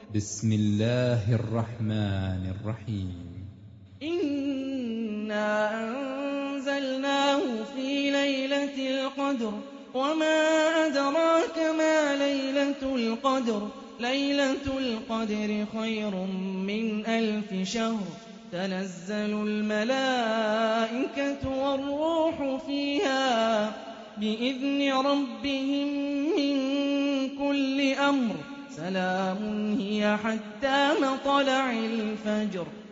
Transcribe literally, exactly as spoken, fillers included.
بسم الله الرحمن الرحيم إنا أنزلناه في ليلة القدر وما أدراك ما ليلة القدر ليلة القدر خير من ألف شهر تنزل الملائكة والروح فيها بإذن ربهم من كل أمر سلام هي حتى مطلع الفجر